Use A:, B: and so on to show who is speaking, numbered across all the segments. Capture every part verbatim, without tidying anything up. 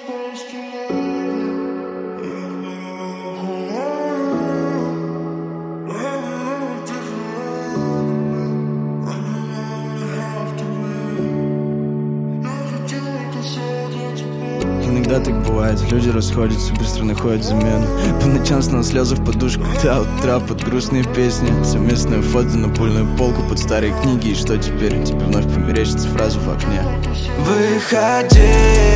A: Иногда так бывает, люди расходятся, быстро находят замену. По ночам снова слезы в подушку, до утра под грустные песни. Совместное фото на пыльную полку под старые книги. И что теперь? Тебе вновь померещится фразу в окне. Выходи,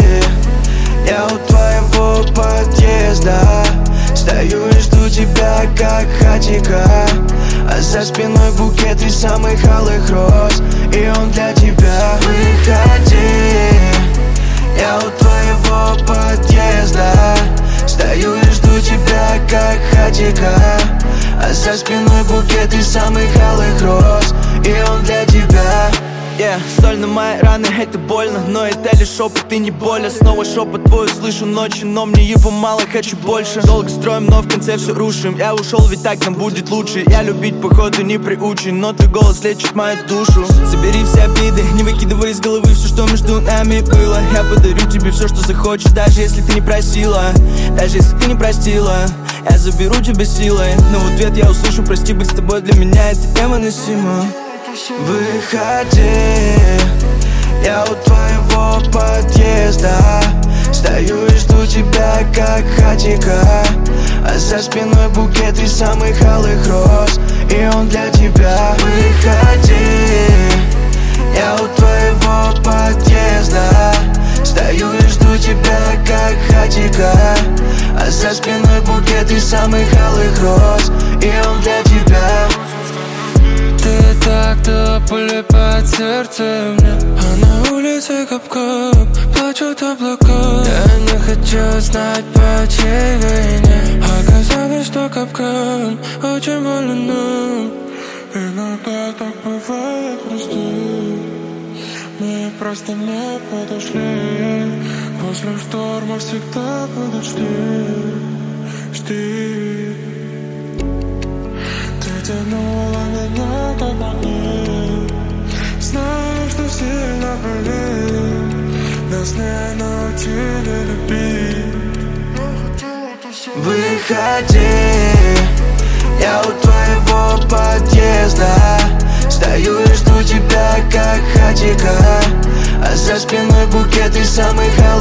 A: я у твоего подъезда. Стою и жду тебя, как хатика. А за спиной букет из самых алых роз, и он для тебя. Выходи, я у твоего подъезда. Стою и жду тебя, как хатика. А за спиной букет из самых алых роз, и он для тебя. Yeah, соль на мои раны, это больно, но это лишь шепот и не боль. Снова шепот твой слышу ночью, но мне его мало, хочу больше. Долго строим, но в конце все рушим. Я ушел, ведь так нам будет лучше. Я любить походу не приучен, но твой голос лечит мою душу. Забери все обиды, не выкидывай из головы все, что между нами было. Я подарю тебе все, что захочешь, даже если ты не просила. Даже если ты не простила, я заберу тебя силой. Но в ответ я услышу: прости, быть с тобой для меня это невыносимо. Выходи, я у твоего подъезда. Стою и жду тебя, как хатика. А за спиной букет из самых алых роз, и он для тебя. Выходи, я у твоего подъезда. Стою и жду тебя, как хатика. А за спиной букет из самых алых роз, и он для тебя.
B: Ты так-то пули под сердцем мне, а на улице кап-кап, плачут облака. Я не хочу знать, по чьей вине оказалось, что капкан очень больно нам. Иногда так бывает, прости, мы просто не подошли. После шторма всегда будут жди, жди. Ты тянула меня как магнит. Знаю, что сильно болит. Нас не научили любить.
A: Выходи, я у твоего подъезда. Стою и жду тебя, как хатика. А за спиной букет из самых алых